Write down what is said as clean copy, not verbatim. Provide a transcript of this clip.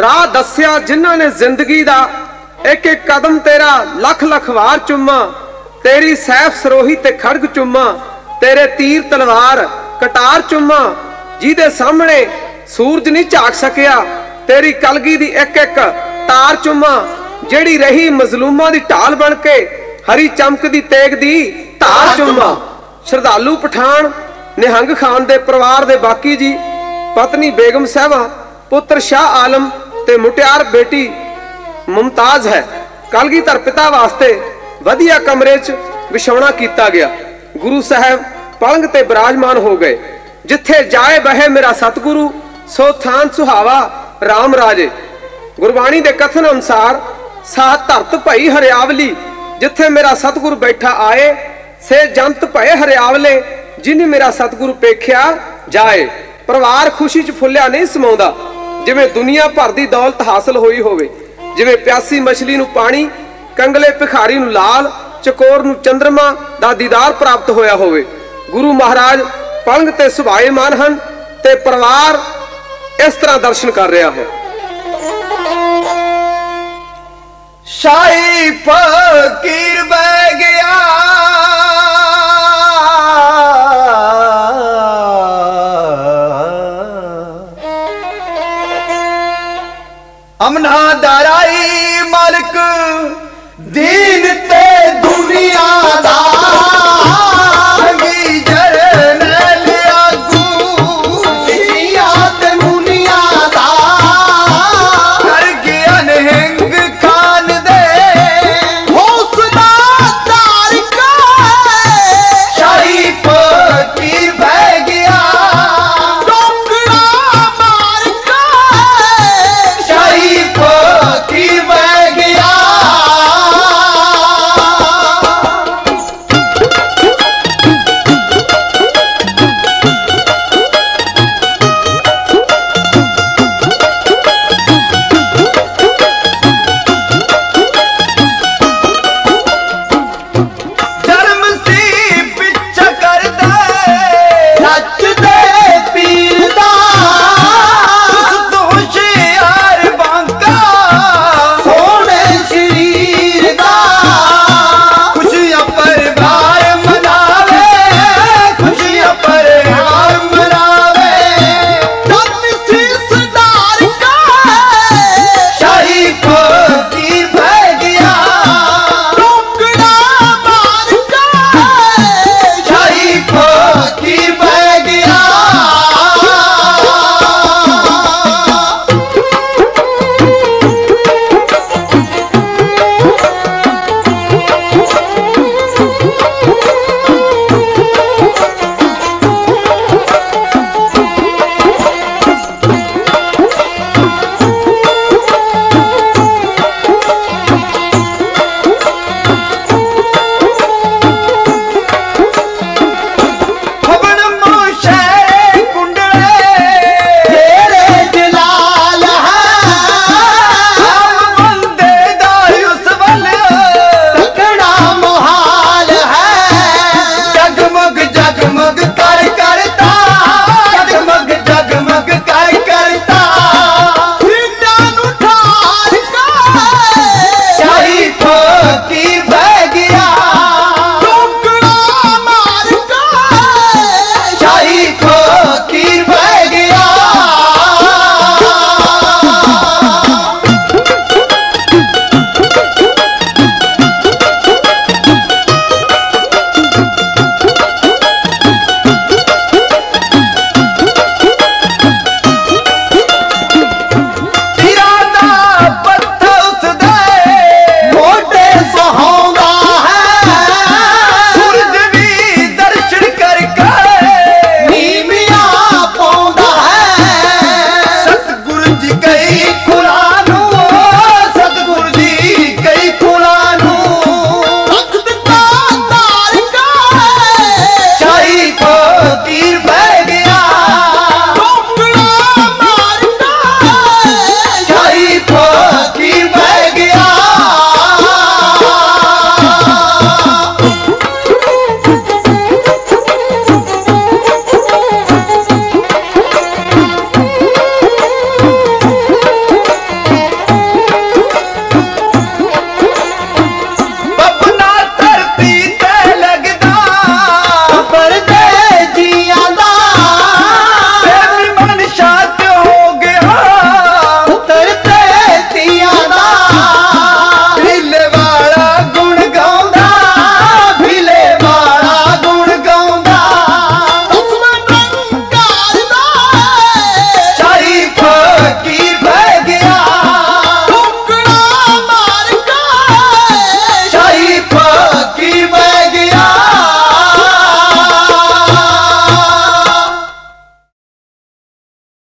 राह दस्या जिन्हां ने जिंदगी दा, एक एक कदम तेरा लख लख वार चुम्मा, तेरी सैफ सरोही ते खड़ग चुम्मा, तेरे तीर तलवार कटार चुम्मा, जिहदे सामने सूरज नहीं झाक सकिया, तेरी कलगी दी एक एक तार चुम्मा, जेड़ी रही मजलूमां दी ढाल बन के, हरी चमक दी तेग दी धार चुम्मा। श्रद्धालु पठान निहंग खान दे परिवार दे बाकी जी, पत्नी बेगम साहबा, पुत्र शाह आलम ते मुटियार बेटी मुमताज है। कलगीधर पिता वास्ते वधिया कमरे च विछौना कीता गया। गुरु साहब पलंग ते विराजमान हो गए। जिथे जाए बहे मेरा सतगुरु, सो थान सुहावा राम राजे। गुरबाणी दे कथन अनुसार साह धरत भई हरियावली, जिथे मेरा सतगुरु बैठा आए, से जंत भय हरियावले, जिन्हें मेरा सतगुरु पेख्या जाए। परिवार खुशी च फुलिया नहीं समाउंदा, जिवें दुनिया भर दी दौलत हासिल होई होवे, जिवें प्यासी मछली नूं पानी, कंगले भिखारी नूं लाल, चकोर नूं चंद्रमा दा दीदार प्राप्त होया होवे। गुरु महाराज पलंग ते सुभाएमान हन ते परिवार इस तरह दर्शन कर रहा है। शाही फकीर बह गया, अमना दाराई मालिक दीन ते दुनिया दा, कई